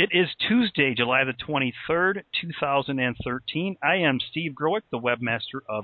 It is Tuesday, July the 23rd, 2013. I am Steve Growick, the webmaster of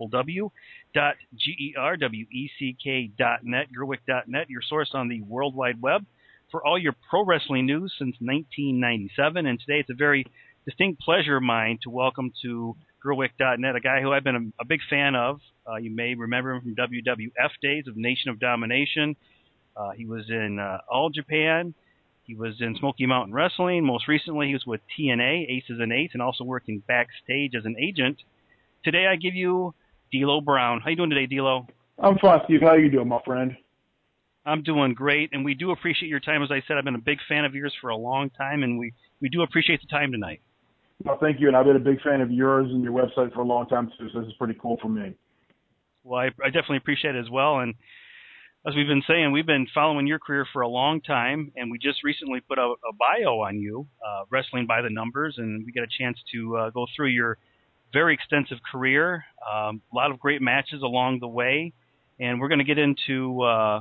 www.gerweck.net, Gerwick.net, your source on the World Wide Web for all your pro wrestling news since 1997. And today it's a very distinct pleasure of mine to welcome to Gerwick.net a guy who I've been a big fan of. You may remember him from WWF days of Nation of Domination. He was in All Japan. He was in Smoky Mountain Wrestling. Most recently, he was with TNA, Aces and Eights, and also working backstage as an agent. Today, I give you D'Lo Brown. How you doing today, D'Lo? I'm fine, Steve. How you doing, my friend? I'm doing great, and we do appreciate your time. As I said, I've been a big fan of yours for a long time, and we do appreciate the time tonight. Well, thank you, and I've been a big fan of yours and your website for a long time, too, so this is pretty cool for me. Well, I definitely appreciate it as well, and as we've been saying, we've been following your career for a long time, and we just recently put out a bio on you, Wrestling by the Numbers, and we got a chance to go through your very extensive career, a lot of great matches along the way, and we're going to get into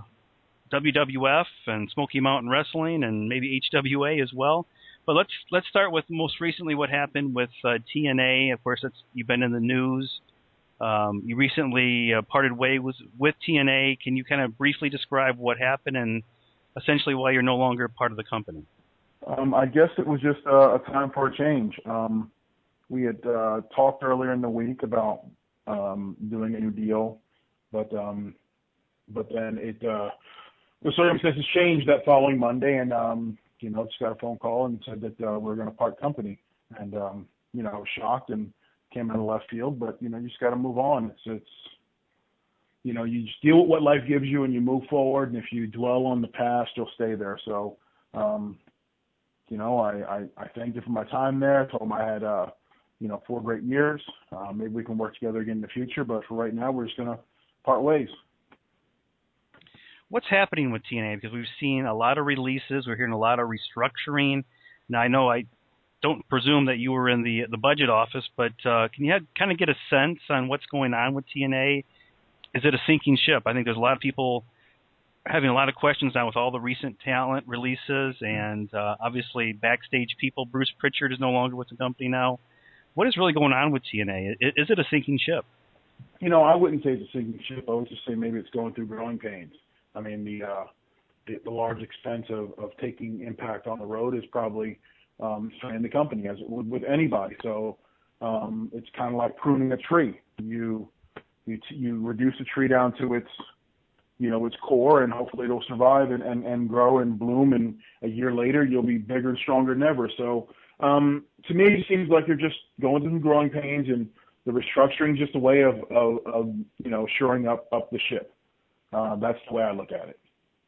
WWF and Smoky Mountain Wrestling and maybe HWA as well. But let's start with most recently what happened with TNA. Of course, you've been in the news. You recently parted ways with TNA. Can you kind of briefly describe what happened and essentially why you're no longer part of the company? I guess it was just a time for a change. We had talked earlier in the week about doing a new deal, but then the circumstances changed that following Monday, and just got a phone call and said that we're going to part company, and I was shocked and came out of left field, but you just got to move on. It's you just deal with what life gives you and you move forward, and if you dwell on the past, you'll stay there. So I thanked you for my time there. I told him I had 4 great years. Maybe we can work together again in the future, but for right now we're just going to part ways. What's happening with TNA? Because we've seen a lot of releases, we're hearing a lot of restructuring. Now I know I don't presume that you were in the budget office, but can you kind of get a sense on what's going on with TNA? Is it a sinking ship? I think there's a lot of people having a lot of questions now with all the recent talent releases, and obviously backstage people. Bruce Pritchard is no longer with the company now. What is really going on with TNA? Is it a sinking ship? I wouldn't say it's a sinking ship. I would just say maybe it's going through growing pains. I mean, the large expense of taking Impact on the road is probably in the company, as it would with anybody. So it's kind of like pruning a tree. You reduce a tree down to its core, and hopefully it'll survive and grow and bloom, and a year later you'll be bigger and stronger than ever. So to me, it seems like you're just going through growing pains, and the restructuring is just a way of shoring up the ship. That's the way I look at it.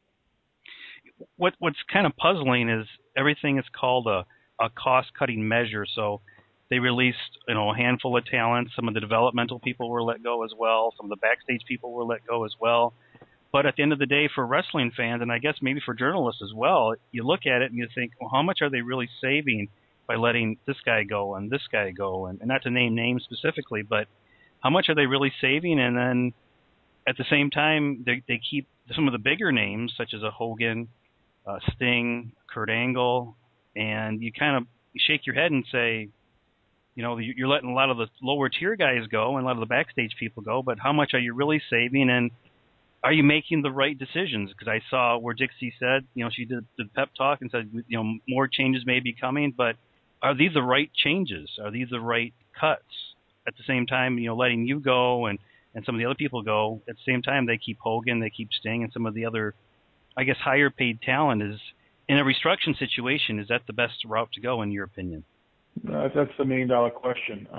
What's kind of puzzling is everything is called a cost-cutting measure. So they released a handful of talents. Some of the developmental people were let go as well. Some of the backstage people were let go as well. But at the end of the day, for wrestling fans, and I guess maybe for journalists as well, you look at it and you think, well, how much are they really saving by letting this guy go and this guy go? And not to name names specifically, but how much are they really saving? And then at the same time, they keep some of the bigger names, such as a Hogan, Sting, Kurt Angle, and you kind of shake your head and say, you're letting a lot of the lower tier guys go and a lot of the backstage people go, but how much are you really saving, and are you making the right decisions? Because I saw where Dixie said, she did the pep talk and said, more changes may be coming, but are these the right changes? Are these the right cuts? At the same time, letting you go and some of the other people go, at the same time, they keep Hogan, they keep Sting, and some of the other, I guess, higher paid talent. Is in a restructuring situation, is that the best route to go, in your opinion? That's the $1 million question.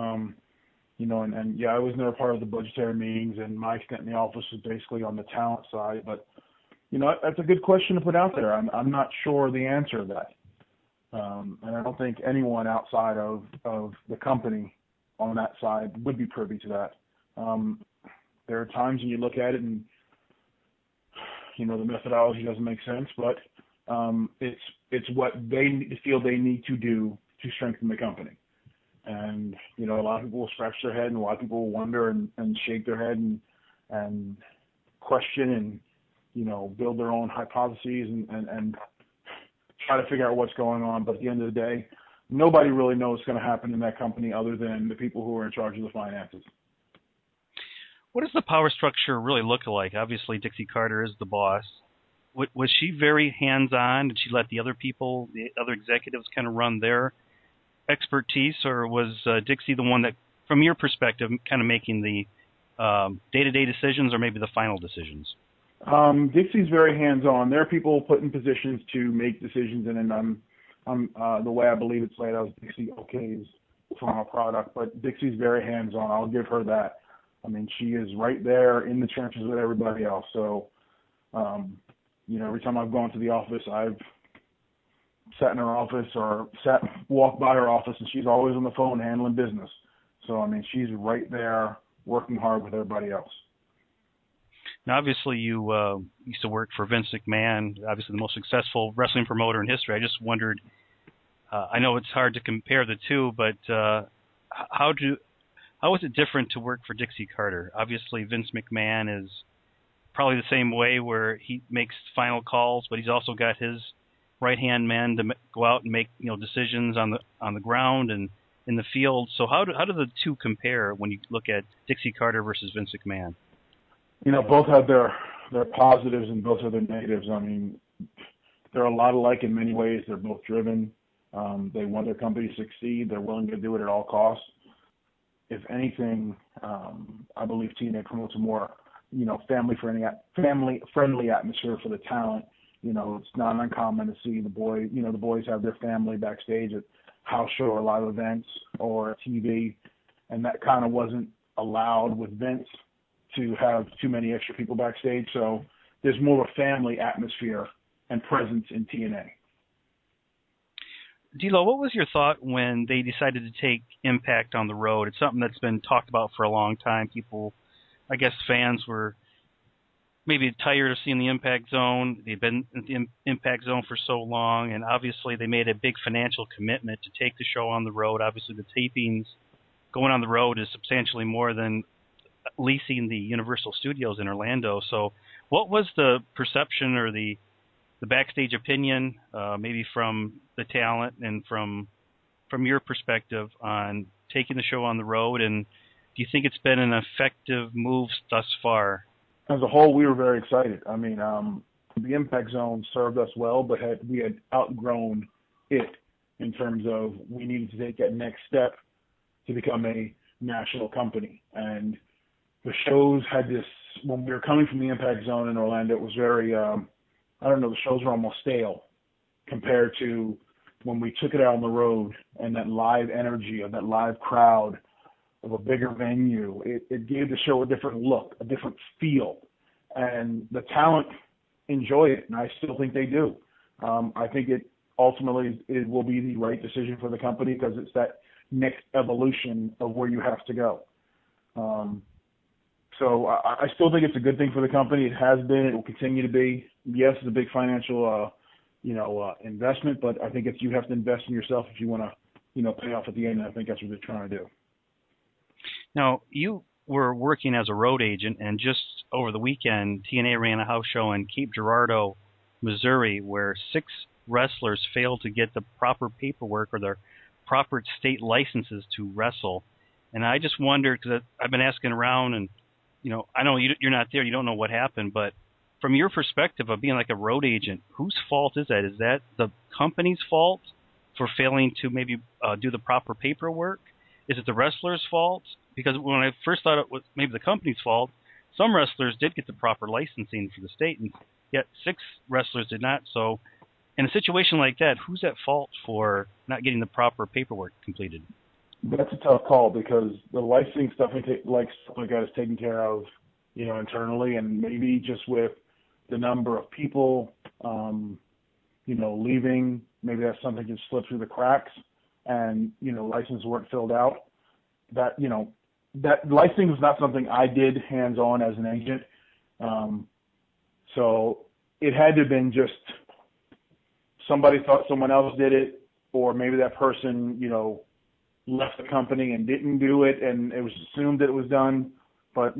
I was never part of the budgetary meetings, and my extent in the office was basically on the talent side. But, that's a good question to put out there. I'm not sure the answer to that. And I don't think anyone outside of the company on that side would be privy to that. There are times when you look at it and, the methodology doesn't make sense, but it's what they feel they need to do to strengthen the company. And, a lot of people will scratch their head, and a lot of people will wonder and shake their head and question and, build their own hypotheses. And try to figure out what's going on. But at the end of the day, nobody really knows what's going to happen in that company other than the people who are in charge of the finances. What does the power structure really look like? Obviously, Dixie Carter is the boss. Was she very hands-on? Did she let the other people, the other executives, kind of run their expertise, or was Dixie the one that, from your perspective, kind of making the day-to-day decisions or maybe the final decisions? Dixie's very hands-on. There are people put in positions to make decisions, and then the way I believe it's laid out is Dixie okays the final product. But Dixie's very hands-on. I'll give her that. I mean, she is right there in the trenches with everybody else. So, every time I've gone to the office, I've sat in her office or walked by her office, and she's always on the phone handling business. So, I mean, she's right there working hard with everybody else. Now, obviously, you used to work for Vince McMahon, obviously the most successful wrestling promoter in history. I just wondered, I know it's hard to compare the two, but how is it different to work for Dixie Carter? Obviously, Vince McMahon is probably the same way, where he makes final calls, but he's also got his right-hand man to go out and make decisions on the ground and in the field. So how do the two compare when you look at Dixie Carter versus Vince McMahon? Both have their positives and both have their negatives. I mean, they're a lot alike in many ways. They're both driven. They want their company to succeed. They're willing to do it at all costs. If anything, I believe TNA promotes a more, family-friendly atmosphere for the talent. It's not uncommon to see the boys have their family backstage at house show or live events or TV, and that kind of wasn't allowed with Vince to have too many extra people backstage. So there's more of a family atmosphere and presence in TNA. D'Lo, what was your thought when they decided to take Impact on the road? It's something that's been talked about for a long time. People, I guess fans were maybe tired of seeing the Impact Zone. They've been in the Impact Zone for so long, and obviously they made a big financial commitment to take the show on the road. Obviously the tapings going on the road is substantially more than leasing the Universal Studios in Orlando. So what was the perception or the backstage opinion, maybe from the talent and from your perspective on taking the show on the road? And do you think it's been an effective move thus far? As a whole, we were very excited. I mean, the Impact Zone served us well, but we had outgrown it in terms of we needed to take that next step to become a national company. And the shows had this, when we were coming from the Impact Zone in Orlando, it was very, the shows were almost stale compared to when we took it out on the road and that live energy of that live crowd of a bigger venue. It gave the show a different look, a different feel, and the talent enjoy it, and I still think they do. I think it will be the right decision for the company because it's that next evolution of where you have to go. So I still think it's a good thing for the company. It has been. It will continue to be. Yes, it's a big financial, investment, but I think you have to invest in yourself if you want to, pay off at the end. And I think that's what they're trying to do. Now, you were working as a road agent, and just over the weekend, TNA ran a house show in Cape Girardeau, Missouri, where 6 wrestlers failed to get the proper paperwork or their proper state licenses to wrestle. And I just wondered, because I've been asking around, and I know you're not there, you don't know what happened, but from your perspective of being like a road agent, whose fault is that? Is that the company's fault for failing to maybe do the proper paperwork? Is it the wrestler's fault? Because when I first thought it was maybe the company's fault, some wrestlers did get the proper licensing for the state, and yet 6 wrestlers did not. So in a situation like that, who's at fault for not getting the proper paperwork completed? That's a tough call because the licensing stuff like that is taken care of, internally, and maybe just with the number of people, leaving, maybe that's something that slipped through the cracks, and licenses weren't filled out. That that licensing was not something I did hands-on as an agent, so it had to have been just somebody thought someone else did it, or maybe that person, left the company and didn't do it, and it was assumed that it was done. But,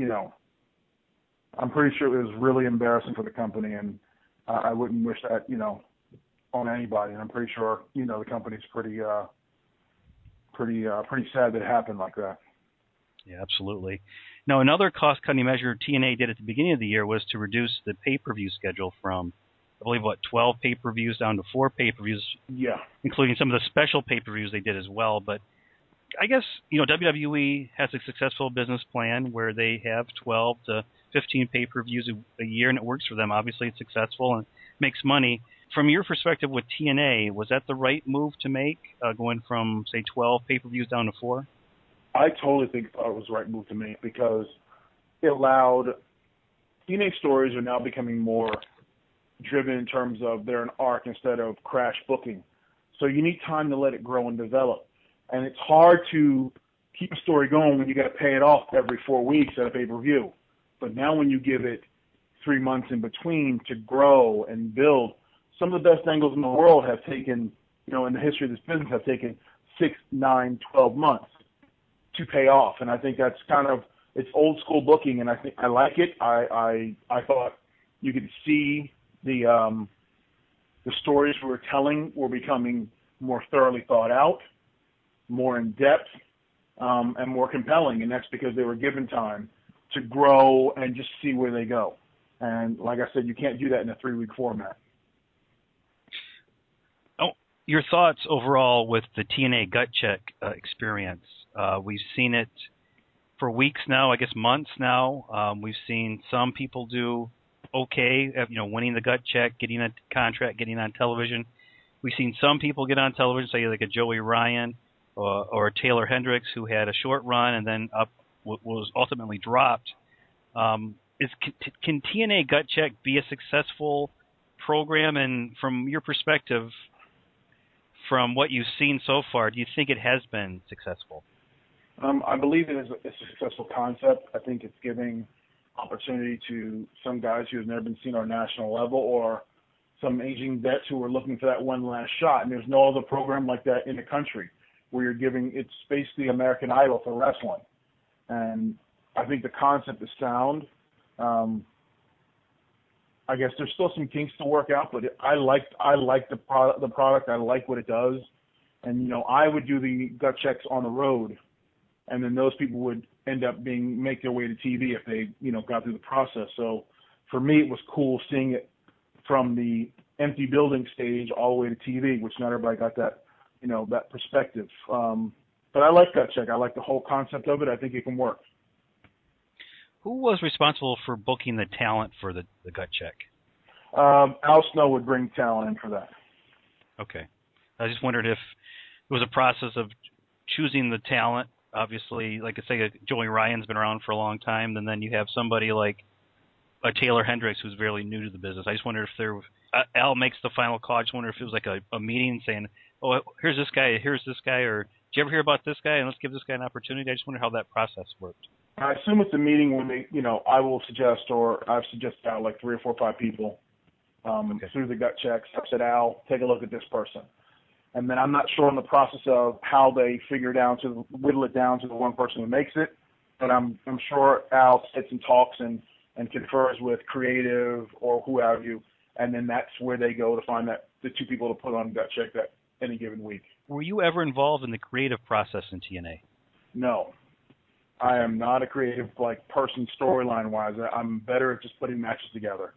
I'm pretty sure it was really embarrassing for the company, and I wouldn't wish that, on anybody, and I'm pretty sure the company's pretty sad that it happened like that. Yeah, absolutely. Now, another cost-cutting measure TNA did at the beginning of the year was to reduce the pay-per-view schedule from, I believe, 12 pay-per-views down to 4 pay-per-views, Yeah. including some of the special pay-per-views they did as well. But I guess, WWE has a successful business plan where they have 12 to 15 pay-per-views a year, and it works for them. Obviously, it's successful and makes money. From your perspective with TNA, was that the right move to make, going from, say, 12 pay-per-views down to 4? I totally think it was the right move to make because it allowed TNA stories are now becoming more driven in terms of they're an arc instead of crash booking. So you need time to let it grow and develop. And it's hard to keep a story going when you got to pay it off every 4 weeks at a pay-per-view. But now when you give it 3 months in between to grow and build, some of the best angles in the world have taken, in the history of this business, have taken 6, 9, 12 months to pay off. And I think that's it's old school booking, and I think I like it. I thought you could see the stories we were telling were becoming more thoroughly thought out, more in depth, and more compelling. And that's because they were given time to grow and just see where they go. And like I said, you can't do that in a 3-week format. Oh, your thoughts overall with the TNA Gut Check experience? We've seen it for weeks now, I guess months now. We've seen some people do okay, winning the gut check, getting a contract, getting on television. We've seen some people get on television, say like a Joey Ryan or a Taylor Hendricks, who had a short run and then was ultimately dropped. Can TNA Gut Check be a successful program? And from your perspective, from what you've seen so far, do you think it has been successful? I believe it is a successful concept. I think it's giving opportunity to some guys who have never been seen on a national level, or some aging vets who are looking for that one last shot. And there's no other program like that in the country where you're giving, it's basically American Idol for wrestling. And I think the concept is sound. I guess there's still some kinks to work out, but I like the product. I like what it does. And, I would do the gut checks on the road, and then those people would end up make their way to TV if they, got through the process. So for me, it was cool seeing it from the empty building stage all the way to TV, which not everybody got that, that perspective. But I like Gut Check. I like the whole concept of it. I think it can work. Who was responsible for booking the talent for the Gut Check? Al Snow would bring talent in for that. Okay. I just wondered if it was a process of choosing the talent. Obviously, like I say, Joey Ryan's been around for a long time, and then you have somebody like a Taylor Hendricks who's fairly new to the business. I just wonder if Al makes the final call. I just wonder if it was like a meeting saying, oh, here's this guy, or did you ever hear about this guy, and let's give this guy an opportunity. I just wonder how that process worked. I assume it's a meeting when they, I will suggest, or I've suggested Al like 3 or 4 or 5 people through the gut checks. I've said, Al, take a look at this person. And then I'm not sure on the process of how they whittle it down to the one person who makes it, but I'm sure Al sits and talks and confers with creative or who have you, and then that's where they go to find the 2 people to put on gut check that any given week. Were you ever involved in the creative process in TNA? No. I am not a creative person storyline wise. I'm better at just putting matches together.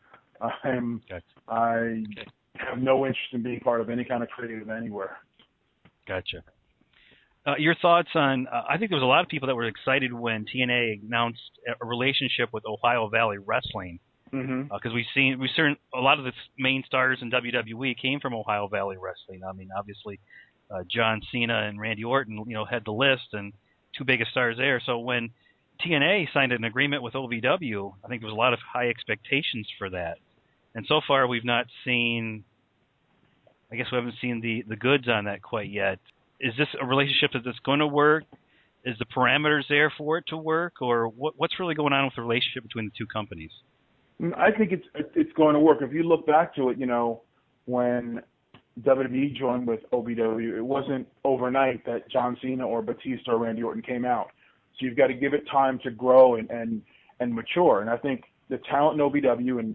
I have no interest in being part of any kind of creative anywhere. Gotcha. Your thoughts on? I think there was a lot of people that were excited when TNA announced a relationship with Ohio Valley Wrestling, because we've seen a lot of the main stars in WWE came from Ohio Valley Wrestling. I mean, obviously, John Cena and Randy Orton, had the list and 2 biggest stars there. So when TNA signed an agreement with OVW, I think there was a lot of high expectations for that. And so far, we've not seen. I guess we haven't seen the goods on that quite yet. Is this a relationship that's going to work? Is the parameters there for it to work, or what's really going on with the relationship between the 2 companies? I think it's going to work. If you look back to it, when WWE joined with OVW, it wasn't overnight that John Cena or Batista or Randy Orton came out. So you've got to give it time to grow and mature. And I think the talent in OVW, and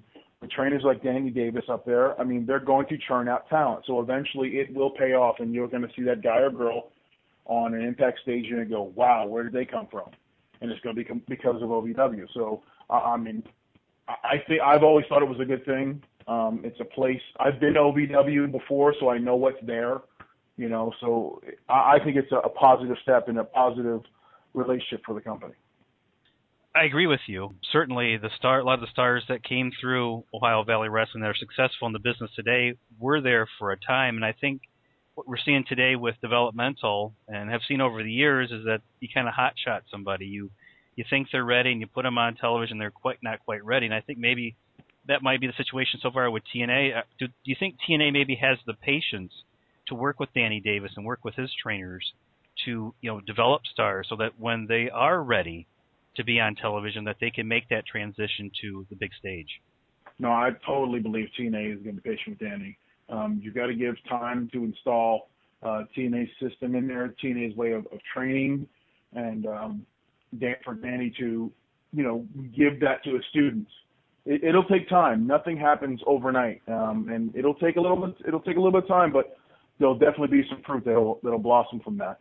with trainers like Danny Davis up there, I mean, they're going to churn out talent. So eventually it will pay off, and you're going to see that guy or girl on an impact stage and go, wow, where did they come from? And it's going to be because of OVW. So, I mean, I think I've always thought it was a good thing. It's a place. I've been to OVW before, so I know what's there. You know, so I think it's a positive step and a positive relationship for the company. I agree with you. Certainly, a lot of the stars that came through Ohio Valley Wrestling that are successful in the business today were there for a time, and I think what we're seeing today with developmental and have seen over the years is that you kind of hotshot somebody. You think they're ready, and you put them on television, they're not quite ready, and I think maybe that might be the situation so far with TNA. Do you think TNA maybe has the patience to work with Danny Davis and work with his trainers to, you know, develop stars so that when they are ready to be on television, that they can make that transition to the big stage? No, I totally believe TNA is going to be patient with Danny. You've got to give time to install TNA's system in there, TNA's way of training, and for Danny to, you know, give that to his students. It'll take time. Nothing happens overnight, and it'll take a little bit. It'll take a little bit of time, but there'll definitely be some fruit that'll blossom from that.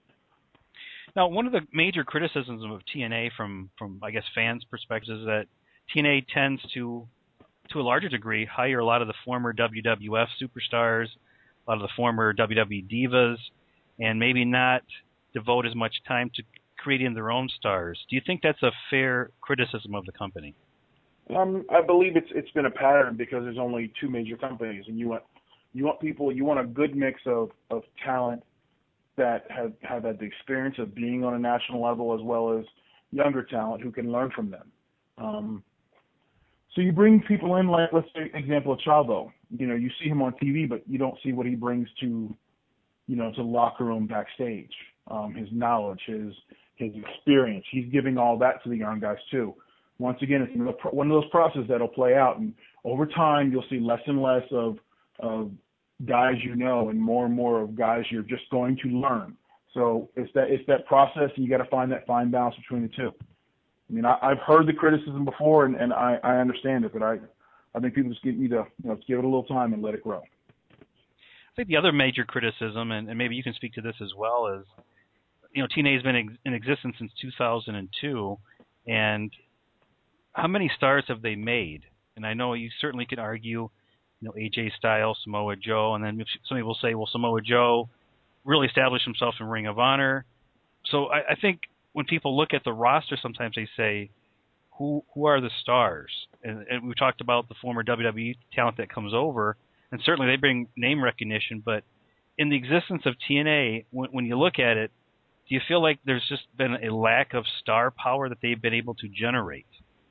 Now, one of the major criticisms of TNA from I guess fans' perspectives is that TNA tends to a larger degree, hire a lot of the former WWF superstars, a lot of the former WWE divas, and maybe not devote as much time to creating their own stars. Do you think that's a fair criticism of the company? I believe it's been a pattern because there's only two major companies, and you want a good mix of talent that have had the experience of being on a national level, as well as younger talent who can learn from them. So you bring people in, like, let's say, example of Chavo. You know, you see him on TV, but you don't see what he brings to, you know, to the locker room backstage. His knowledge, his experience. He's giving all that to the young guys too. Once again, it's one of those processes that'll play out, and over time you'll see less and less of guys you know, and more of guys you're just going to learn. So it's that process, and you got to find that fine balance between the two. I mean, I've heard the criticism before, and I understand it, but I think people just need to, you know, give it a little time and let it grow. I think the other major criticism, and maybe you can speak to this as well, is, you know, TNA has been in existence since 2002, and how many stars have they made? And I know you certainly could argue, you know, AJ Styles, Samoa Joe, and then some people say, well, Samoa Joe really established himself in Ring of Honor. So I think when people look at the roster, sometimes they say, who are the stars? And we talked about the former WWE talent that comes over, and certainly they bring name recognition, but in the existence of TNA, when you look at it, do you feel like there's just been a lack of star power that they've been able to generate?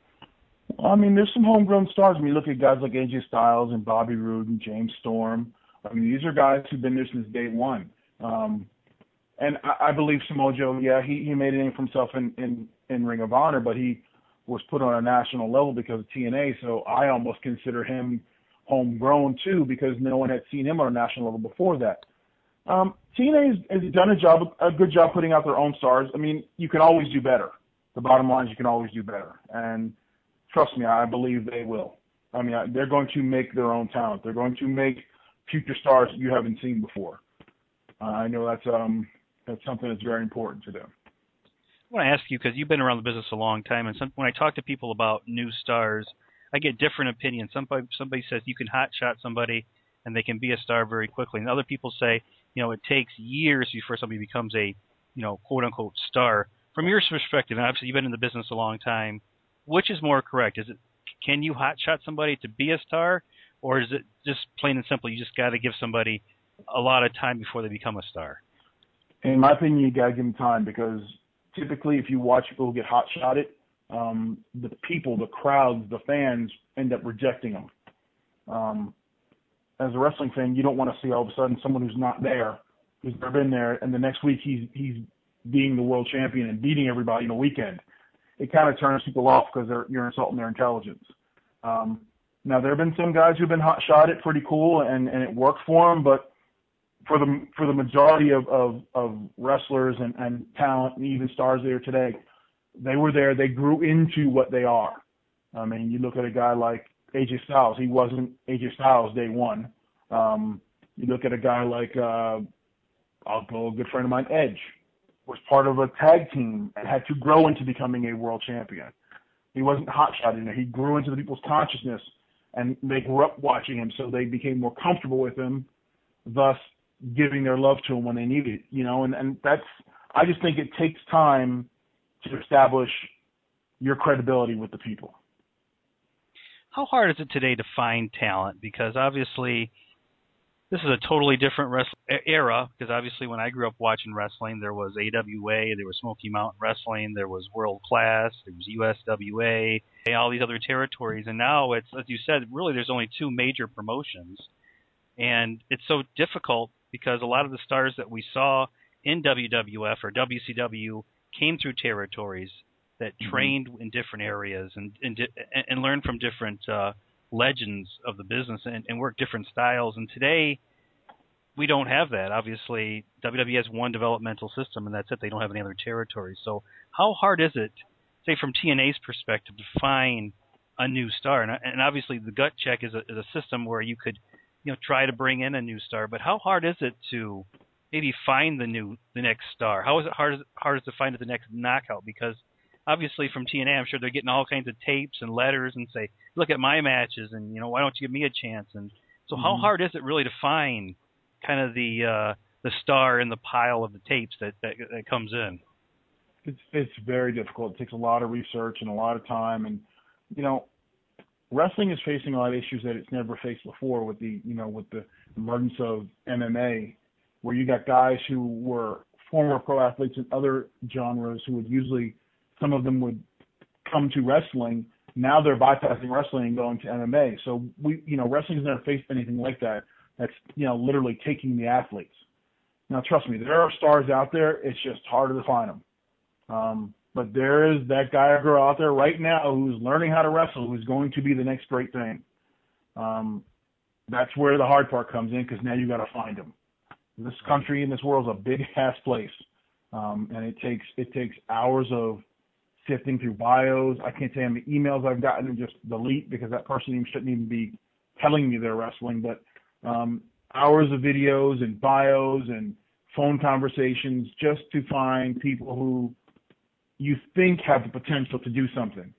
I mean, there's some homegrown stars. When you look at guys like AJ Styles and Bobby Roode and James Storm, I mean, these are guys who've been there since day one. And I believe Samoa Joe, yeah, he made a name for himself in Ring of Honor, but he was put on a national level because of TNA, so I almost consider him homegrown too, because no one had seen him on a national level before that. TNA has done a good job putting out their own stars. I mean, you can always do better. The bottom line is you can always do better. And trust me, I believe they will. I mean, they're going to make their own talent. They're going to make future stars that you haven't seen before. I know that's something that's very important to them. I want to ask you, because you've been around the business a long time, and when I talk to people about new stars, I get different opinions. Somebody says you can hotshot somebody and they can be a star very quickly, and other people say, you know, it takes years before somebody becomes a, you know, quote unquote star. From your perspective, and obviously you've been in the business a long time, which is more correct? Is it, can you hotshot somebody to be a star, or is it just plain and simple, you just got to give somebody a lot of time before they become a star? In my opinion, you got to give them time, because typically if you watch people get hotshotted, the people, the crowds, the fans end up rejecting them. As a wrestling fan, you don't want to see all of a sudden someone who's not there, who's never been there, and the next week he's being the world champion and beating everybody in a weekend. It kind of turns people off because you're insulting their intelligence. Now, there have been some guys who've been hot-shotted pretty cool, and it worked for them, but for the majority of wrestlers and talent and even stars there today, they were there. They grew into what they are. I mean, you look at a guy like AJ Styles. He wasn't AJ Styles day one. You look at a guy like, I'll go a good friend of mine, Edge, was part of a tag team and had to grow into becoming a world champion. He wasn't hotshot in there. He grew into the people's consciousness, and they grew up watching him, so they became more comfortable with him, thus giving their love to him when they needed it. And that's, I just think it takes time to establish your credibility with the people. How hard is it today to find talent? Because obviously this is a totally different era, because obviously when I grew up watching wrestling, there was AWA, there was Smoky Mountain Wrestling, there was World Class, there was USWA, all these other territories. And now it's, as you said, really there's only two major promotions. And it's so difficult because a lot of the stars that we saw in WWF or WCW came through territories that trained in different areas and learned from different legends of the business and worked different styles. And today, we don't have that. Obviously, WWE has one developmental system, and that's it. They don't have any other territories. So how hard is it, say from TNA's perspective, to find a new star? And obviously, the gut check is a system where you could try to bring in a new star. But how hard is it to maybe find the next star? How is it hard to find the next knockout? Because obviously from TNA, I'm sure they're getting all kinds of tapes and letters and say, look at my matches and, why don't you give me a chance? And so how hard is it really to find kind of the star in the pile of the tapes that comes in? It's very difficult. It takes a lot of research and a lot of time. And, wrestling is facing a lot of issues that it's never faced before with the emergence of MMA, where you got guys who were former pro athletes in other genres who would usually, some of them would come to wrestling. Now they're bypassing wrestling and going to MMA. So wrestling's never faced anything like that. That's, literally taking the athletes. Now, trust me, there are stars out there. It's just harder to find them. But there is that guy or girl out there right now who's learning how to wrestle, who's going to be the next great thing. That's where the hard part comes in, because now you got to find them. This country and this world's a big ass place, and it takes hours of sifting through bios. I can't tell you how many emails I've gotten and just delete because that person shouldn't even be telling me they're wrestling. But hours of videos and bios and phone conversations just to find people who you think have the potential to do something.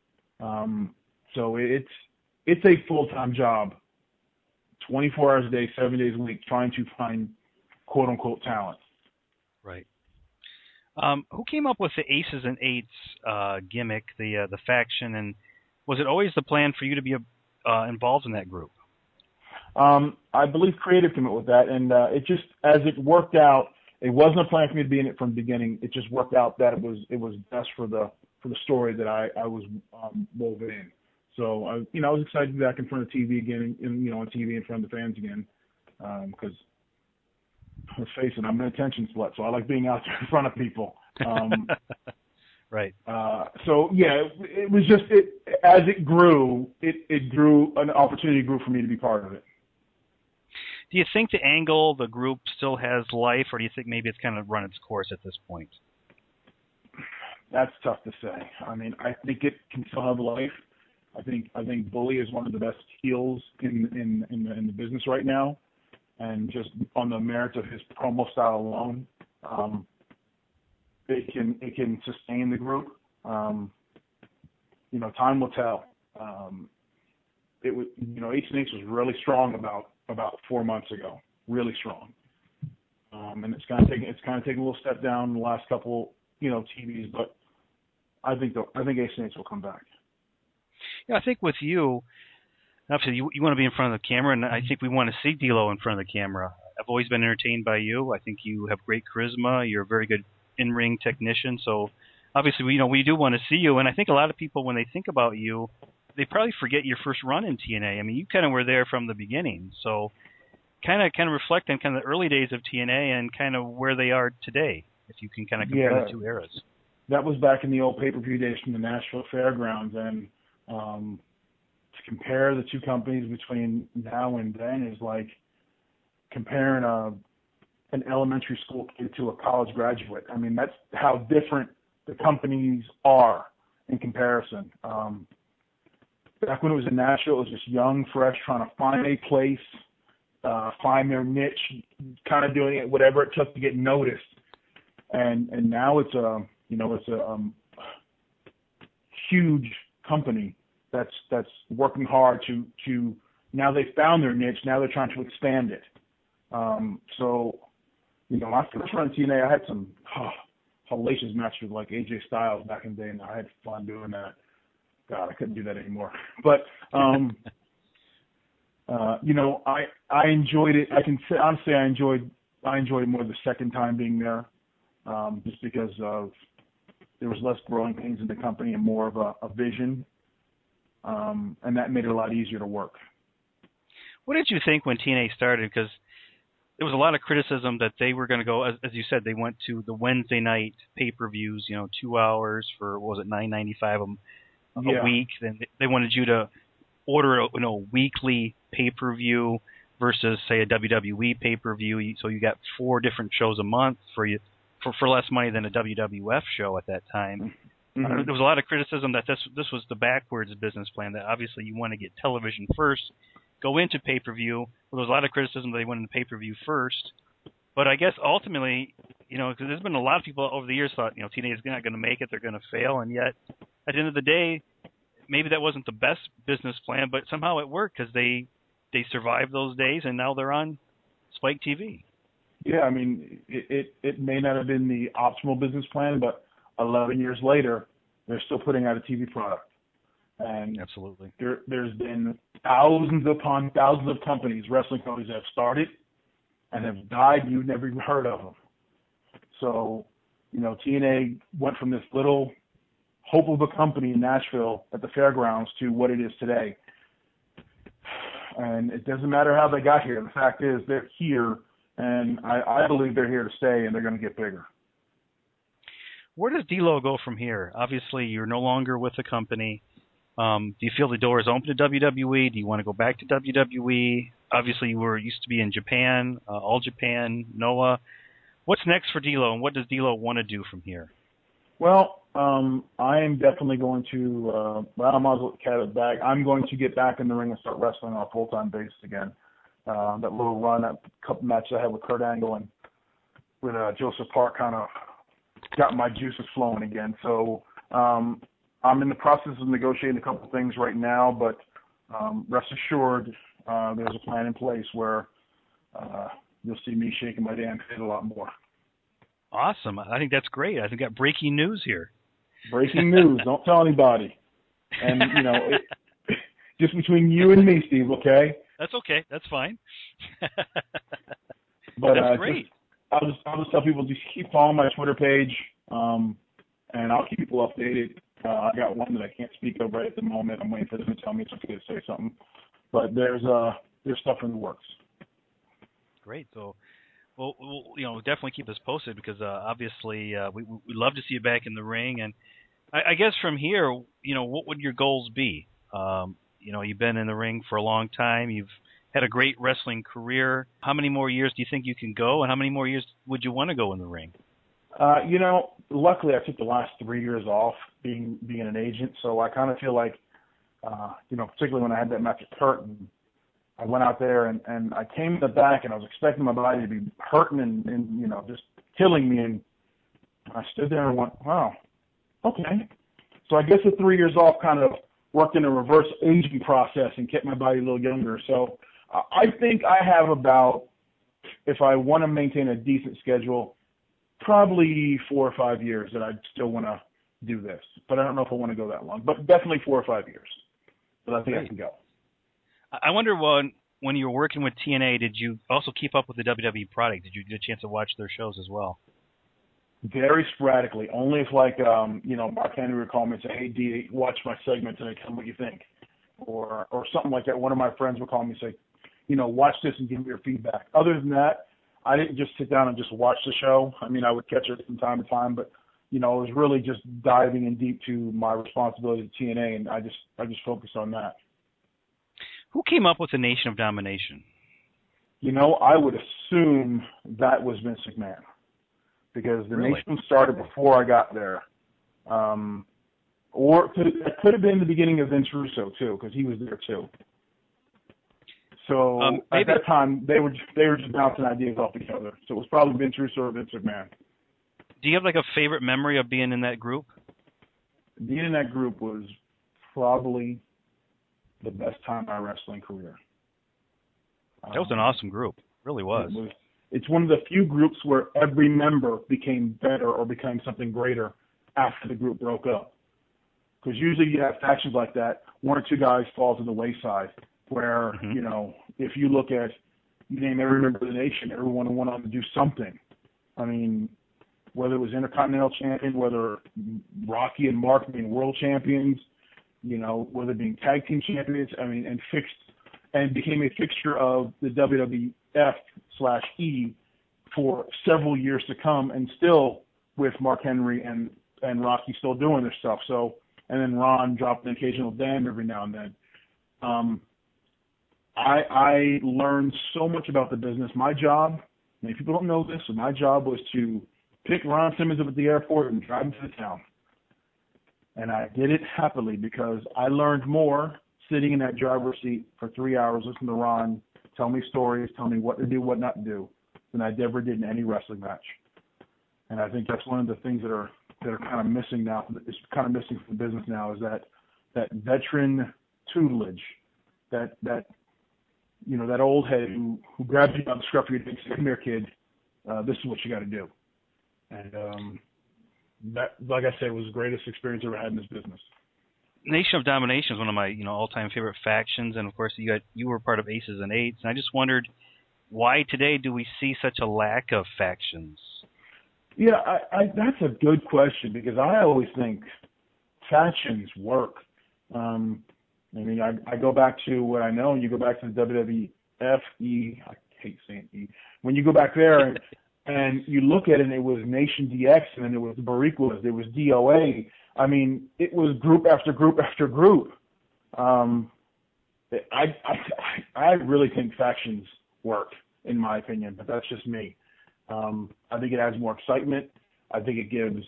So it's a full-time job, 24 hours a day, 7 days a week, trying to find quote-unquote talent. Right. Who came up with the Aces and Eights gimmick, the faction, and was it always the plan for you to be involved in that group? I believe creative came up with that, and it just, as it worked out, it wasn't a plan for me to be in it from the beginning. It just worked out that it was best for the story that I was woven in. So I was excited to be back in front of TV again, and on TV in front of the fans again, because let's face it, I'm an attention slut, so I like being out there in front of people. Right. So yeah, it was just as it grew, it grew, an opportunity grew for me to be part of it. Do you think the angle, the group still has life, or do you think maybe it's kind of run its course at this point? That's tough to say. I mean, I think it can still have life. I think Bully is one of the best heels in the business right now, and just on the merits of his promo style alone, it can sustain the group. Time will tell. It was, Ace and Ace was really strong about 4 months ago, really strong. And it's kind of taken a little step down in the last couple, TVs, but I think Ace and Ace will come back. Yeah, I think with you, obviously you want to be in front of the camera, and I think we want to see D'Lo in front of the camera. I've always been entertained by you. I think you have great charisma. You're a very good in-ring technician. So obviously, we do want to see you. And I think a lot of people, when they think about you, they probably forget your first run in TNA. I mean, you kind of were there from the beginning. So kind of reflect on kind of the early days of TNA and kind of where they are today, if you can kind of compare the two eras. That was back in the old pay-per-view days from the Nashville Fairgrounds. And to compare the two companies between now and then is like comparing an elementary school kid to a college graduate. I mean, that's how different the companies are in comparison. back when it was in Nashville, it was just young, fresh, trying to find a place, find their niche, kind of doing it whatever it took to get noticed. And now it's a huge company that's working hard to now they found their niche. Now they're trying to expand it. So, my first run at TNA, I had some hellacious matches with like AJ Styles back in the day, and I had fun doing that. God, I couldn't do that anymore. But I enjoyed it. I can say honestly, I enjoyed it more the second time being there, just because of there was less growing pains in the company and more of a vision, and that made it a lot easier to work. What did you think when TNA started? Because there was a lot of criticism that they were going to go, as you said, they went to the Wednesday night pay-per-views, 2 hours for, what was it, $9.95 a week. Then they wanted you to order a weekly pay-per-view versus, say, a WWE pay-per-view. So you got 4 different shows a month for less money than a WWF show at that time. Mm-hmm. There was a lot of criticism that this was the backwards business plan, that obviously you want to get television first, go into pay-per-view. Well, there was a lot of criticism that they went into pay-per-view first. But I guess ultimately, because there's been a lot of people over the years thought, TNA is not going to make it, they're going to fail. And yet, at the end of the day, maybe that wasn't the best business plan, but somehow it worked because they survived those days, and now they're on Spike TV. Yeah, I mean, it may not have been the optimal business plan, but 11 years later, they're still putting out a TV product. And absolutely, there's been thousands upon thousands of companies, wrestling companies, that have started and have died. You've never even heard of them. So, TNA went from this little hope of a company in Nashville at the fairgrounds to what it is today. And it doesn't matter how they got here. The fact is they're here, and I believe they're here to stay, and they're going to get bigger. Where does D'Lo go from here? Obviously, you're no longer with the company. Do you feel the door is open to WWE? Do you want to go back to WWE? Obviously, you used to be in Japan, All Japan, Noah. What's next for D'Lo, and what does D'Lo want to do from here? Well, I am definitely going to, I might as well cat it back. I'm going to get back in the ring and start wrestling on a full-time basis again. That little run, that couple matches I had with Kurt Angle and with Joseph Park kind of got my juices flowing again. So I'm in the process of negotiating a couple things right now, but rest assured there's a plan in place where you'll see me shaking my damn head a lot more. Awesome. I think that's great. I think I got breaking news here. Breaking news. Don't tell anybody. And, just between you and me, Steve, okay? That's okay. That's fine. But that's great. I'll just tell people, just keep following my Twitter page, and I'll keep people updated. I got one that I can't speak of right at the moment. I'm waiting for them to tell me it's okay to say something. But there's stuff in the works. Great. So, well, definitely keep us posted because obviously we'd love to see you back in the ring. And I guess from here, what would your goals be? You've been in the ring for a long time. You've had a great wrestling career. How many more years do you think you can go, and how many more years would you want to go in the ring? Luckily I took the last 3 years off being an agent, so I kind of feel like, particularly when I had that match with Kurt, and I went out there and I came in the back and I was expecting my body to be hurting and just killing me, and I stood there and went, wow, okay. So I guess the 3 years off kind of worked in a reverse aging process and kept my body a little younger. So I think I have about, if I want to maintain a decent schedule, probably 4 or 5 years that I'd still want to do this. But I don't know if I want to go that long. But definitely 4 or 5 years. But I think I can go. I wonder, when you were working with TNA, did you also keep up with the WWE product? Did you get a chance to watch their shows as well? Very sporadically. Only if, Mark Henry would call me and say, hey, D, watch my segment today, tell me what you think. Or something like that. One of my friends would call me and say, watch this and give me your feedback. Other than that, I didn't just sit down and just watch the show. I mean, I would catch it from time to time, but, I was really just diving in deep to my responsibility to TNA, and I just focused on that. Who came up with the Nation of Domination? I would assume that was Vince McMahon, because the Nation started before I got there. Or it could have been the beginning of Vince Russo too, because he was there too. So at that time, they were just bouncing ideas off each other. So it was probably Vince Russo or Vince McMahon. Do you have like a favorite memory of being in that group? Being in that group was probably the best time of my wrestling career. That was an awesome group. It really was. It's one of the few groups where every member became better or became something greater after the group broke up. Because usually you have factions like that, one or two guys fall to the wayside, where, you know, if you look at, you name every member of the nation, everyone went on to do something. I mean, whether it was Intercontinental Champion, whether Rocky and Mark being world champions, you know, whether being tag team champions, I mean, and became a fixture of the WWF/E for several years to come, and still with Mark Henry and Rocky still doing their stuff. So, and then Ron dropped an occasional damn every now and then. I learned so much about the business. My job, many people don't know this, but my job was to pick Ron Simmons up at the airport and drive him to the town. And I did it happily because I learned more sitting in that driver's seat for 3 hours listening to Ron tell me stories, tell me what to do, what not to do, than I ever did in any wrestling match. And I think that's one of the things that are kind of missing now. It's kind of missing from the business now, is that veteran tutelage, that you know, that old head who grabs you by the scruff of your neck and says, "Come here, kid. This is what you got to do." And that, like I said, was the greatest experience I ever had in this business. Nation of Domination is one of my, you know, all-time favorite factions, and of course you were part of Aces and Eights, and I just wondered, why today do we see such a lack of factions? Yeah, that's a good question, because I always think factions work. I mean, I go back to what I know, and you go back to the WWF, I hate saying E. When you go back there and you look at it, and it was Nation DX, and then there was Bariquas, there was DOA. I mean, it was group after group after group. I really think factions work, in my opinion, but that's just me. I think it adds more excitement. I think it gives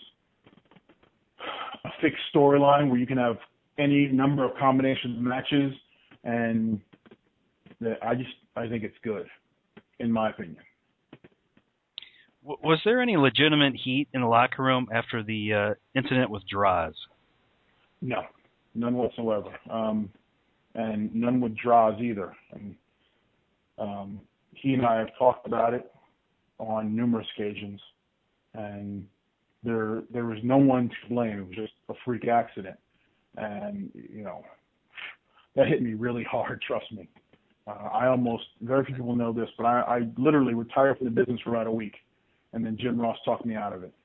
a fixed storyline where you can have any number of combinations of matches, and I think it's good, in my opinion. Was there any legitimate heat in the locker room after the incident with Droz? No, none whatsoever, and none with Droz either. And he and I have talked about it on numerous occasions, and there was no one to blame. It was just a freak accident, and you know, that hit me really hard. Trust me. Very few people know this, but I literally retired from the business for about a week, and then Jim Ross talked me out of it.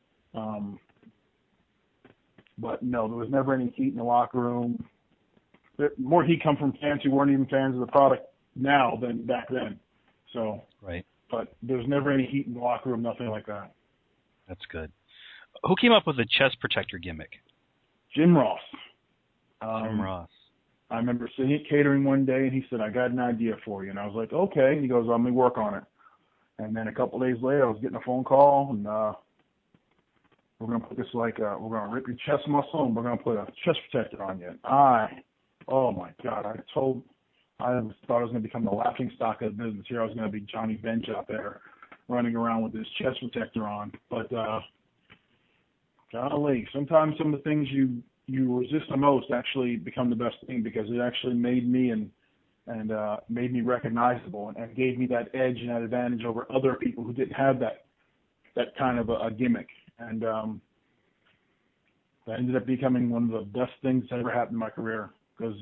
But no, there was never any heat in the locker room. More heat come from fans who weren't even fans of the product now than back then. So, right. But there was never any heat in the locker room, nothing like that. That's good. Who came up with the chest protector gimmick? Jim Ross. Jim Ross. I remember sitting at catering one day, and he said, "I got an idea for you." And I was like, "Okay." And he goes, "Let me work on it." And then a couple of days later, I was getting a phone call, and we're going to put this we're going to rip your chest muscle, and we're going to put a chest protector on you. And oh my God, I thought I was going to become the laughing stock of the business. Here I was going to be Johnny Bench out there running around with this chest protector on. But golly, sometimes some of the things you resist the most actually become the best thing, because it actually made me and made me recognizable, and gave me that edge and that advantage over other people who didn't have that kind of a gimmick. And that ended up becoming one of the best things that ever happened in my career, because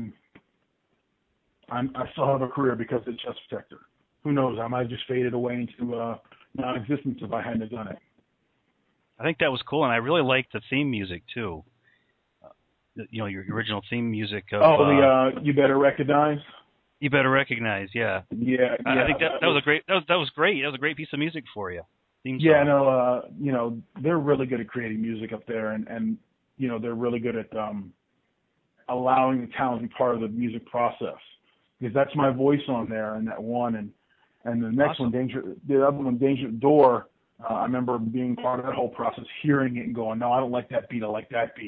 I still have a career because of the chest protector. Who knows? I might have just faded away into non-existence if I hadn't have done it. I think that was cool, and I really liked the theme music too. You know, your original theme music of You Better Recognize. You Better Recognize, yeah. Yeah. I think that was great. That was great. That was a great piece of music for you. Yeah, no, you know, they're really good at creating music up there, and you know, they're really good at allowing the talent to be part of the music process, because that's my voice on there, and that one, and the next one, the other one, Danger Door. I remember being part of that whole process, hearing it and going, "No, I don't like that beat. I like that beat."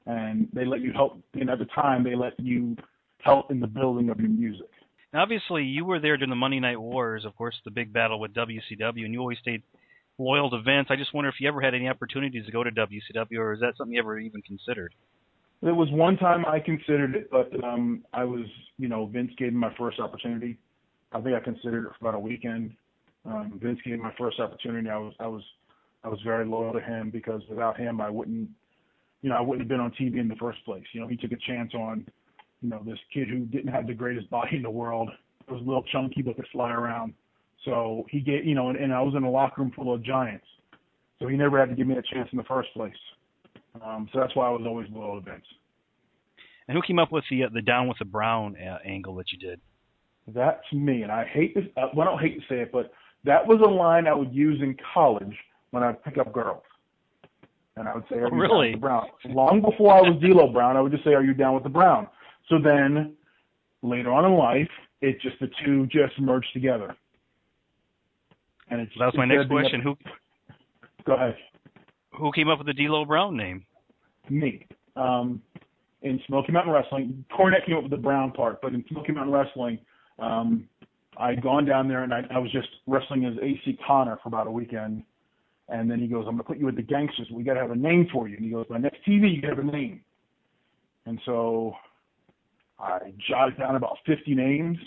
and they let you help. And at the time, they let you help in the building of your music. Now, obviously, you were there during the Monday Night Wars, of course, the big battle with WCW, and you always stayed loyal to Vince. I just wonder if you ever had any opportunities to go to WCW, or is that something you ever even considered? There was one time I considered it, but I was, Vince gave me my first opportunity. I think I considered it for about a weekend. Vince gave me my first opportunity. I was very loyal to him because without him, I wouldn't have been on TV in the first place. He took a chance on, this kid who didn't have the greatest body in the world. It was a little chunky but could fly around. So he gave, and I was in a locker room full of giants. So he never had to give me a chance in the first place. So that's why I was always loyal to Vince. And who came up with the Down with the Brown angle that you did? That's me, and I hate this. Well, I don't hate to say it, but that was a line I would use in college when I'd pick up girls. And I would say, "Are you down with the Brown?" Long before I was D'Lo Brown, I would just say, "Are you down with the Brown?" So then, later on in life, the two just merged together. And it's, that was my next question. Go ahead. Who came up with the D'Lo Brown name? Me. In Smoky Mountain Wrestling, Cornette came up with the Brown part, but in Smoky Mountain Wrestling, I'd gone down there and I was just wrestling as AC Connor for about a weekend. And then he goes, "I'm going to put you with the Gangsters. We got to have a name for you." And he goes, "My next TV, you got to have a name." And so I jotted down about 50 names.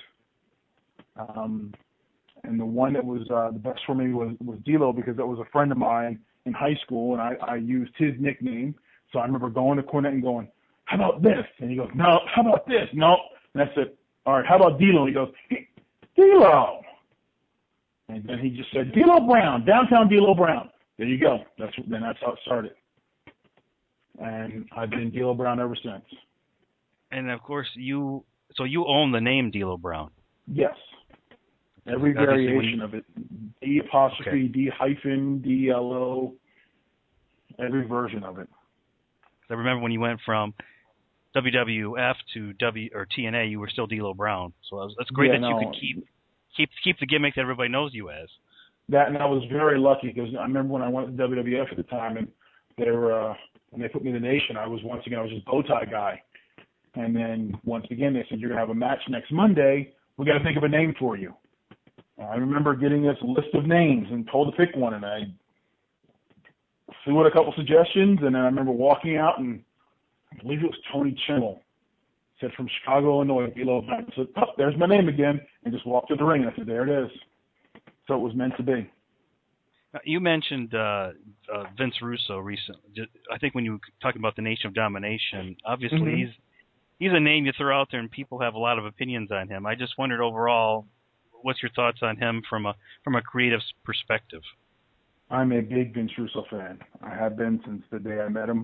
And the one that was the best for me was D'Lo, because that was a friend of mine in high school, and I used his nickname. So I remember going to Cornette and going, "How about this?" And he goes, "No." "How about this?" "No." And I said, "All right, how about D'Lo?" And he goes, "Hey, D'Lo." And then he just said, "D'Lo Brown, downtown D'Lo Brown." There you go. That's how it started. And I've been D'Lo Brown ever since. And of course, you own the name D'Lo Brown. Yes. Every variation of it. D apostrophe, okay. D hyphen, DLO, every version of it. I remember when you went from WWF to TNA, you were still D'Lo Brown. So that's great you could keep the gimmick that everybody knows you as. That, and I was very lucky because I remember when I went to WWF at the time, and when they put me in the Nation, I was just bow tie guy. And then once again, they said, "You're gonna have a match next Monday. We got to think of a name for you." I remember getting this list of names and told to pick one, and I threw out a couple suggestions, and then I remember walking out, and I believe it was Tony Chimel, said from Chicago, Illinois, D'Lo Brown. I said, "Oh, there's my name again," and just walked to the ring, and I said, "There it is." So it was meant to be. You mentioned Vince Russo recently. I think when you were talking about the Nation of Domination, obviously mm-hmm. he's a name you throw out there, and people have a lot of opinions on him. I just wondered overall, what's your thoughts on him from a creative perspective? I'm a big Vince Russo fan. I have been since the day I met him.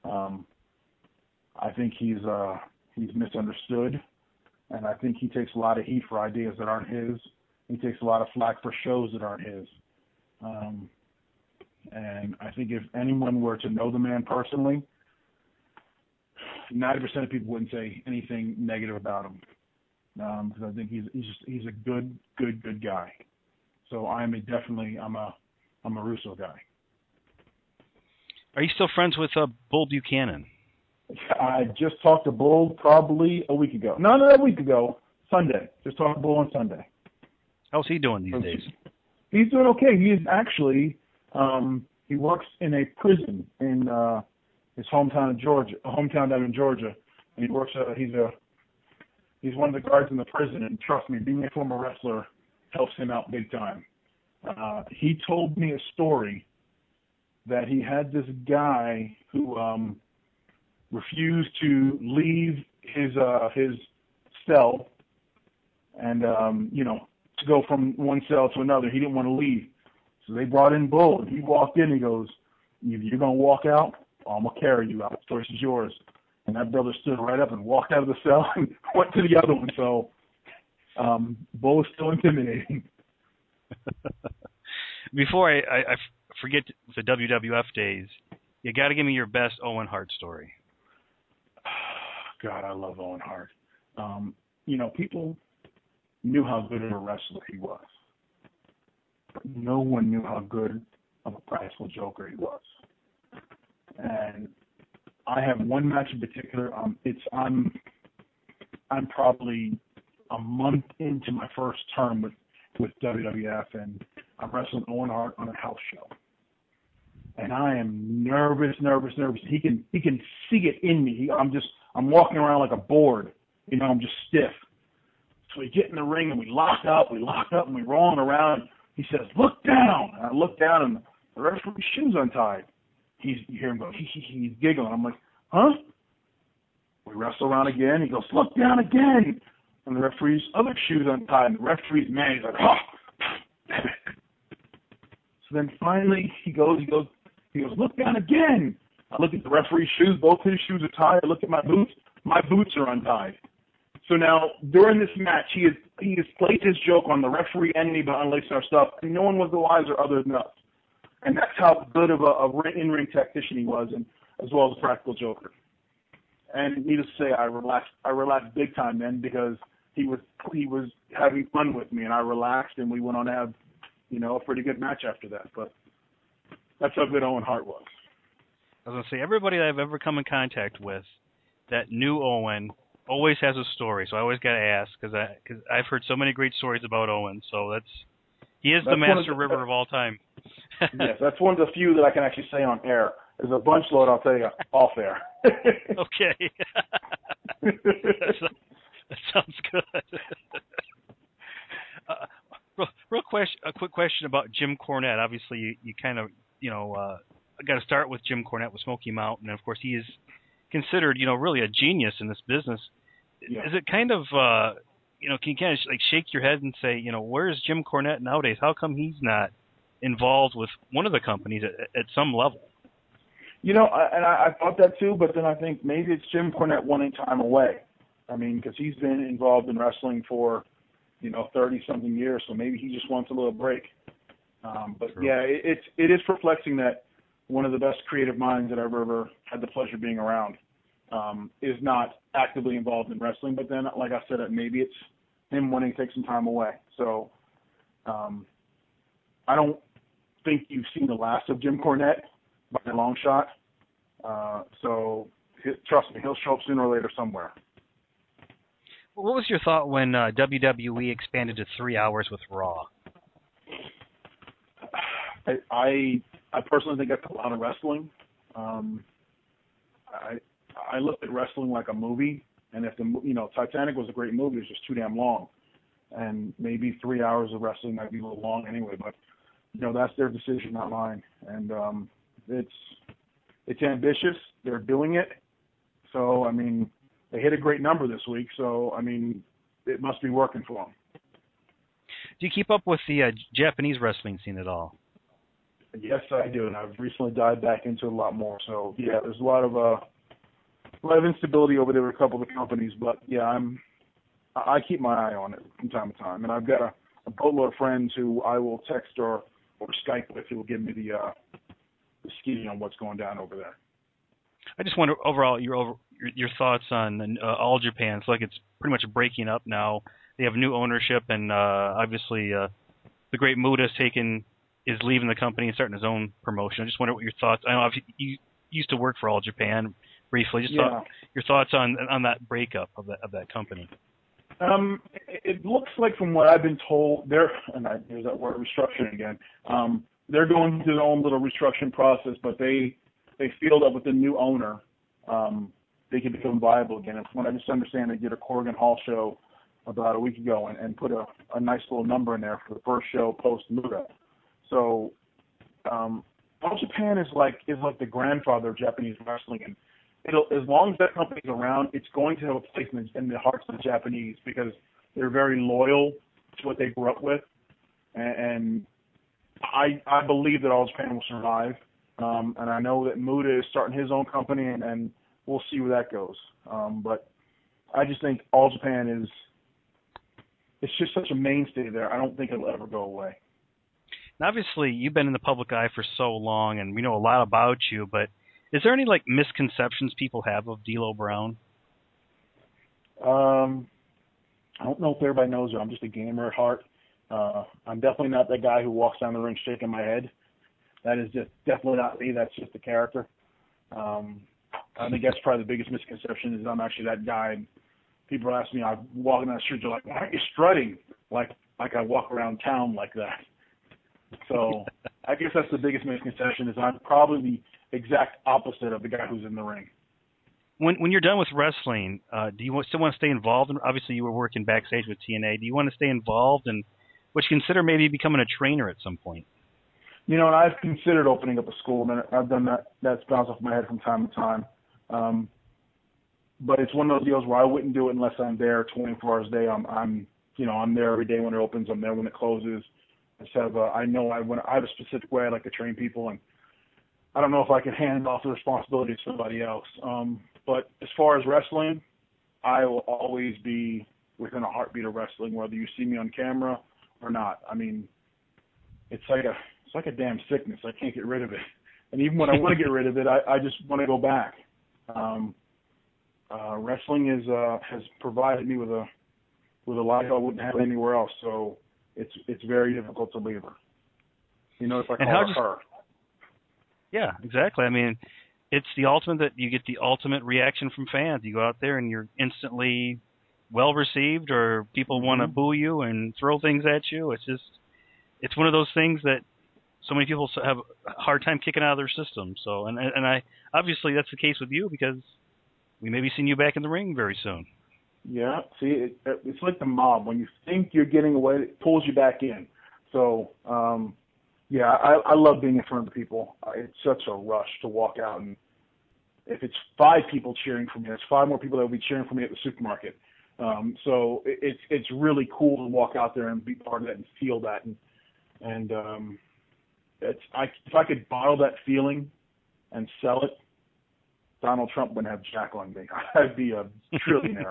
I think he's misunderstood, and I think he takes a lot of heat for ideas that aren't his. He takes a lot of flack for shows that aren't his. And I think if anyone were to know the man personally, 90% of people wouldn't say anything negative about him. Because I think he's a good guy. So I'm a Russo guy. Are you still friends with Bull Buchanan? I just talked to Bull probably a week ago. No, not a week ago. Sunday. Just talked to Bull on Sunday. How's he doing these days? He's doing okay. He is actually he works in a prison in his hometown down in Georgia. And he works he's one of the guards in the prison, and trust me, being a former wrestler helps him out big time. He told me a story that he had this guy who refused to leave his cell, and to go from one cell to another. He didn't want to leave, so they brought in Bull, and he walked in. And he goes, "You're gonna walk out, or I'm gonna carry you out. The choice is yours." And that brother stood right up and walked out of the cell and went to the other one. So Bull is still intimidating. Before I forget the WWF days, you got to give me your best Owen Hart story. God, I love Owen Hart. People knew how good of a wrestler he was, but no one knew how good of a practical joker he was. And I have one match in particular. I'm probably a month into my first term with WWF, and I'm wrestling Owen Hart on a house show. And I am nervous. He can see it in me. I'm walking around like a board. I'm just stiff. So we get in the ring and we lock up and we're rolling around. He says, "Look down." And I look down and the referee's shoes untied. You hear him go, he's giggling. I'm like, huh? We wrestle around again. He goes, "Look down again." And the referee's other shoes untied. And the referee's mad. He's like, "Oh, damn it." So then finally he goes, "Look down again." I look at the referee's shoes. Both his shoes are tied. I look at my boots. My boots are untied. So now, during this match, he has played his joke on the referee and me about unlacing our stuff, and no one was the wiser other than us. And that's how good of a in-ring tactician he was, and as well as a practical joker. And needless to say, I relaxed big time then, because he was having fun with me, and I relaxed, and we went on to have, a pretty good match after that. But that's how good Owen Hart was. I was going to say, everybody that I've ever come in contact with that knew Owen always has a story, so I always got to ask, because I've heard so many great stories about Owen. So he is the master river of all time. Yes, that's one of the few that I can actually say on air. There's a bunch load I'll tell you off air. Okay. that sounds good. A quick question about Jim Cornette. Obviously, you kind of, got to start with Jim Cornette with Smoky Mountain, and of course he is considered, really a genius in this business. Yeah. Is it kind of, can you kind of like shake your head and say, where's Jim Cornette nowadays? How come he's not involved with one of the companies at some level? I thought that too, but then I think maybe it's Jim Cornette wanting time away. I mean, because he's been involved in wrestling for, 30-something years, so maybe he just wants a little break. But True. Yeah, it is perplexing that one of the best creative minds that I've ever had the pleasure of being around is not actively involved in wrestling. But then, like I said, maybe it's him wanting to take some time away. So I don't think you've seen the last of Jim Cornette by a long shot. So trust me, he'll show up sooner or later somewhere. What was your thought when WWE expanded to 3 hours with Raw? I personally think that's a lot of wrestling. I looked at wrestling like a movie, and if Titanic was a great movie, it was just too damn long, and maybe 3 hours of wrestling might be a little long anyway. But that's their decision, not mine. And it's ambitious. They're doing it. So I mean, they hit a great number this week. So I mean, it must be working for them. Do you keep up with the Japanese wrestling scene at all? Yes, I do, and I've recently dived back into it a lot more. So yeah, there's a lot of instability over there with a couple of the companies, but yeah, I keep my eye on it from time to time, and I've got a boatload of friends who I will text or Skype with who will give me the skinny on what's going down over there. I just wonder overall your thoughts on All Japan. It's like it's pretty much breaking up now. They have new ownership, and obviously the great Muda is leaving the company and starting his own promotion. I just wonder what your thoughts. I know you used to work for All Japan briefly. Just your thoughts on that breakup of that company. It looks like, from what I've been told, there's that word restructuring again. They're going through their own little restructuring process, but they feel that with the new owner, they can become viable again. And from what I just understand, they did a Corrigan Hall show about a week ago and put a nice little number in there for the first show post Muda. So All Japan is like the grandfather of Japanese wrestling, and as long as that company's around, it's going to have a place in the hearts of the Japanese, because they're very loyal to what they grew up with, and I believe that All Japan will survive, and I know that Muda is starting his own company, and we'll see where that goes. But I just think All Japan it's just such a mainstay there. I don't think it'll ever go away. Now, obviously, you've been in the public eye for so long, and we know a lot about you, but is there any misconceptions people have of D'Lo Brown? I don't know if everybody knows her. I'm just a gamer at heart. I'm definitely not that guy who walks down the ring shaking my head. That is just definitely not me. That's just a character. I think that's probably the biggest misconception is I'm actually that guy. And people ask me, I'm walking down the street, they're like, why aren't you strutting like I walk around town like that? So I guess that's the biggest misconception is I'm probably the exact opposite of the guy who's in the ring. When you're done with wrestling, do you still want to stay involved? And obviously, you were working backstage with TNA. Do you want to stay involved, and would you consider maybe becoming a trainer at some point? You know, and I've considered opening up a school, and I've done that. That's bounced off my head from time to time. But it's one of those deals where I wouldn't do it unless I'm there 24 hours a day. I'm there every day when it opens. I'm there when it closes. I know I have a specific way I like to train people, and I don't know if I can hand off the responsibility to somebody else. But as far as wrestling, I will always be within a heartbeat of wrestling, whether you see me on camera or not. I mean, it's like a damn sickness. I can't get rid of it. And even when I want to get rid of it, I just want to go back. Wrestling has provided me with a life I wouldn't have anywhere else. So it's very difficult to leave her. You know, if I call her. Yeah, exactly. I mean, it's the ultimate that you get the ultimate reaction from fans. You go out there and you're instantly well received, or people want to boo you and throw things at you. It's one of those things that so many people have a hard time kicking out of their system. So, and I obviously that's the case with you because we may be seeing you back in the ring very soon. Yeah, see, it's like the mob. When you think you're getting away, it pulls you back in. So, yeah, I love being in front of the people. It's such a rush to walk out, and if it's 5 people cheering for me, that's 5 more people that will be cheering for me at the supermarket. So it's really cool to walk out there and be part of that and feel that. And if I could bottle that feeling and sell it, Donald Trump wouldn't have jack on me. I'd be a trillionaire.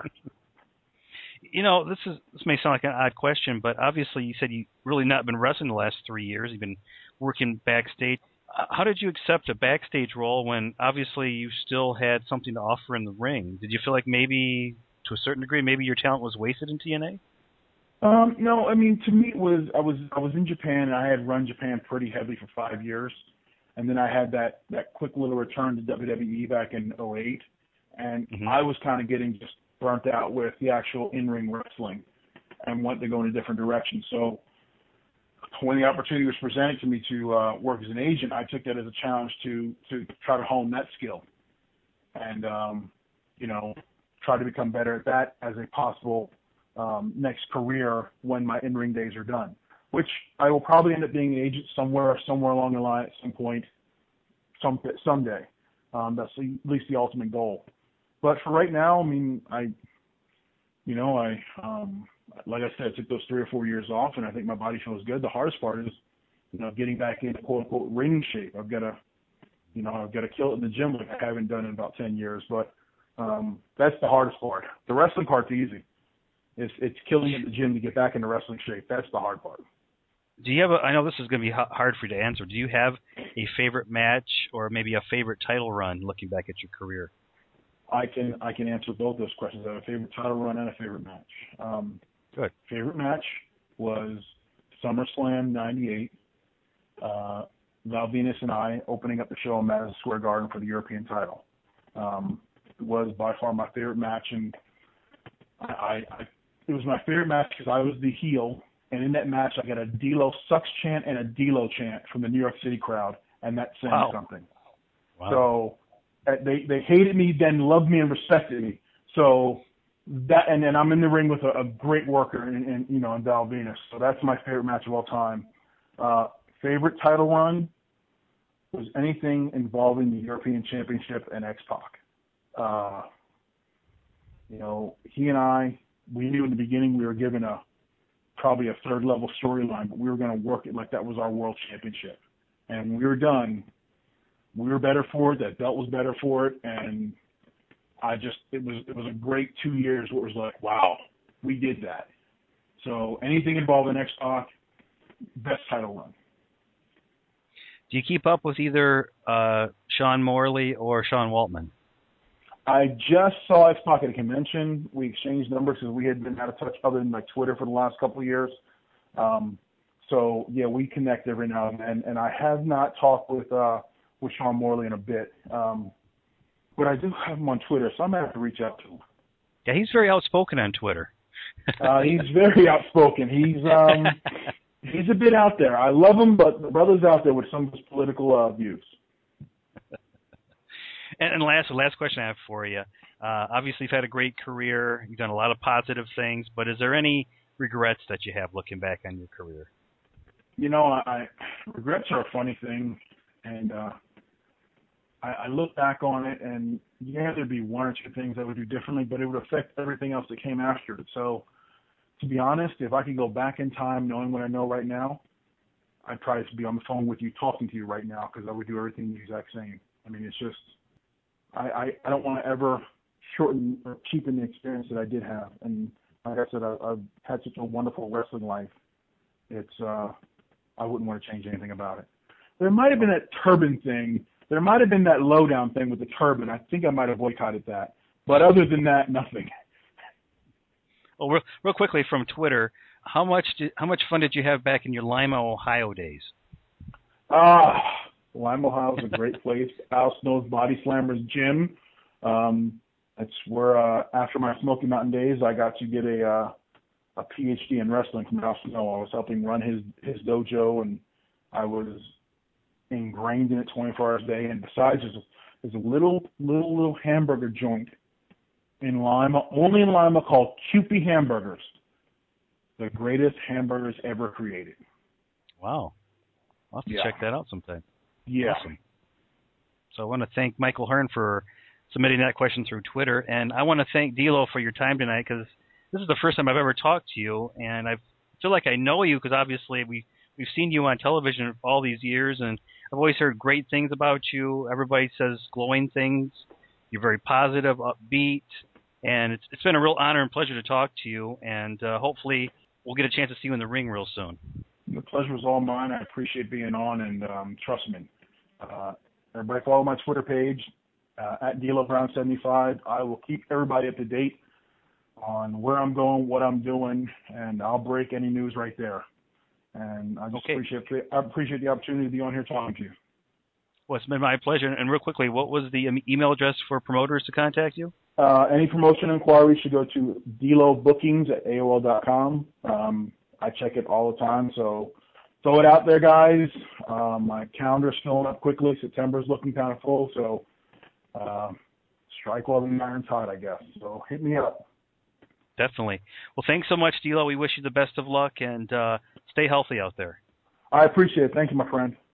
You know, this may sound like an odd question, but obviously you said you've really not been wrestling the last 3 years. You've been working backstage. How did you accept a backstage role when obviously you still had something to offer in the ring? Did you feel like maybe, to a certain degree, maybe your talent was wasted in TNA? No, I mean, to me, I was in Japan, and I had run Japan pretty heavily for 5 years. And then I had that quick little return to WWE back in '08. And I was kind of getting just burnt out with the actual in-ring wrestling and wanted to go in a different direction. So when the opportunity was presented to me to work as an agent, I took that as a challenge to try to hone that skill and, try to become better at that as a possible next career when my in-ring days are done, which I will probably end up being an agent somewhere along the line at some point, someday. That's at least the ultimate goal. But for right now, I mean, like I said, I took those 3 or 4 years off, and I think my body feels good. The hardest part is, getting back into quote unquote ring shape. I've got to kill it in the gym like I haven't done in about 10 years. But that's the hardest part. The wrestling part's easy. It's killing it in the gym to get back into wrestling shape. That's the hard part. Do you have I know this is going to be hard for you to answer. Do you have a favorite match or maybe a favorite title run looking back at your career? I can answer both those questions. I have a favorite title run and a favorite match. Good. Favorite match was SummerSlam '98. Val Venus and I opening up the show in Madison Square Garden for the European title. It was by far my favorite match, and it was my favorite match because I was the heel, and in that match I got a D-Lo sucks chant and a D-Lo chant from the New York City crowd, and that saying something. Wow. So they hated me, then loved me and respected me. So that, and then I'm in the ring with a great worker in Val Venus. So that's my favorite match of all time. Favorite title run was anything involving the European Championship and X-Pac. He and I, we knew in the beginning we were given probably a third level storyline, but we were going to work it like that was our world championship. And when we were done, we were better for it. That belt was better for it. And it was a great 2 years where it was like, wow, we did that. So anything involving X-Pac, best title run. Do you keep up with either Sean Morley or Sean Waltman? I just saw X-Pac at a convention. We exchanged numbers because we had been out of touch other than like Twitter for the last couple of years. So yeah, we connect every now and then. And I have not talked with Sean Morley in a bit. but I do have him on Twitter, so I'm going to have to reach out to him. Yeah, he's very outspoken on Twitter. He's very outspoken. He's a bit out there. I love him, but the brother's out there with some of his political views. And last question I have for you. Obviously, you've had a great career. You've done a lot of positive things, but is there any regrets that you have looking back on your career? You know, regrets are a funny thing, and I look back on it, and yeah, there'd be one or two things I would do differently, but it would affect everything else that came after it. So, to be honest, if I could go back in time knowing what I know right now, I'd probably be on the phone with you talking to you right now because I would do everything the exact same. I mean, it's just, I don't want to ever shorten or cheapen the experience that I did have. And like I said, I've had such a wonderful wrestling life. It's, I wouldn't want to change anything about it. There might have been that turban thing. There might have been that lowdown thing with the turban. I think I might have boycotted that. But other than that, nothing. Well, real quickly from Twitter, how much fun did you have back in your Lima, Ohio days? Lima, Ohio is a great place. Al Snow's Body Slammers gym. That's where after my Smoky Mountain days, I got to get a PhD in wrestling from Al Snow. I was helping run his dojo, and I was ingrained in it 24 hours a day. And besides, there's a little hamburger joint in Lima, only in Lima, called Kewpie Hamburgers. The greatest hamburgers ever created. Wow. I'll have to check that out sometime. Yeah. Awesome. So I want to thank Michael Hearn for submitting that question through Twitter, and I want to thank D'Lo for your time tonight because this is the first time I've ever talked to you, and I feel like I know you because obviously we've seen you on television for all these years, and I've always heard great things about you. Everybody says glowing things. You're very positive, upbeat, and it's been a real honor and pleasure to talk to you, and hopefully we'll get a chance to see you in the ring real soon. The pleasure was all mine. I appreciate being on, and trust me, everybody follow my Twitter page, at DLoBrown75. I will keep everybody up to date on where I'm going, what I'm doing, and I'll break any news right there. And I just appreciate the opportunity to be on here talking to you. Well, it's been my pleasure. And real quickly, what was the email address for promoters to contact you? Any promotion inquiries should go to dlobookings@aol.com. I check it all the time, so throw it out there, guys. My calendar's filling up quickly. September's looking kind of full, so strike while the iron's hot, I guess. So hit me up. Definitely. Well, thanks so much, D'Lo. We wish you the best of luck, and stay healthy out there. I appreciate it. Thank you, my friend.